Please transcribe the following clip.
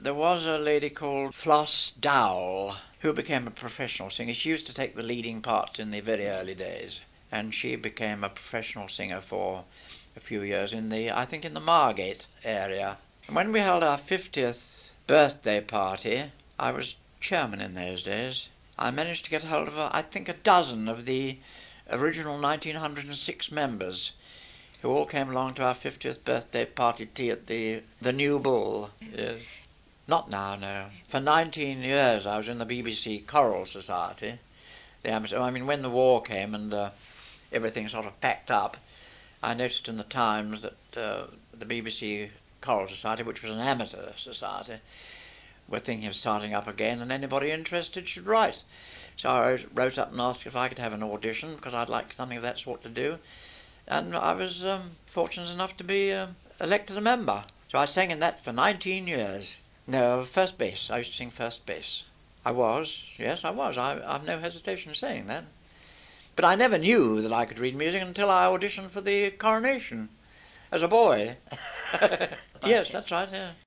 There was a lady called Floss Dowell who became a professional singer. She used to take the leading parts in the very early days, and she became a professional singer for a few years I think in the Margate area. And when we held our 50th birthday party, I was chairman in those days. I managed to get hold of, I think, a dozen of the original 1906 members who all came along to our 50th birthday party tea at the New Bull. Yes. Not now, no. For 19 years I was in the BBC Choral Society. When the war came and everything sort of packed up, I noticed in the Times that the BBC Choral Society, which was an amateur society, were thinking of starting up again, and anybody interested should write. So I wrote up and asked if I could have an audition, because I'd like something of that sort to do. And I was fortunate enough to be elected a member. So I sang in that for 19 years. No, first bass. I used to sing first bass. I was. I've no hesitation in saying that. But I never knew that I could read music until I auditioned for the Coronation as a boy. Yes, that's right, yeah.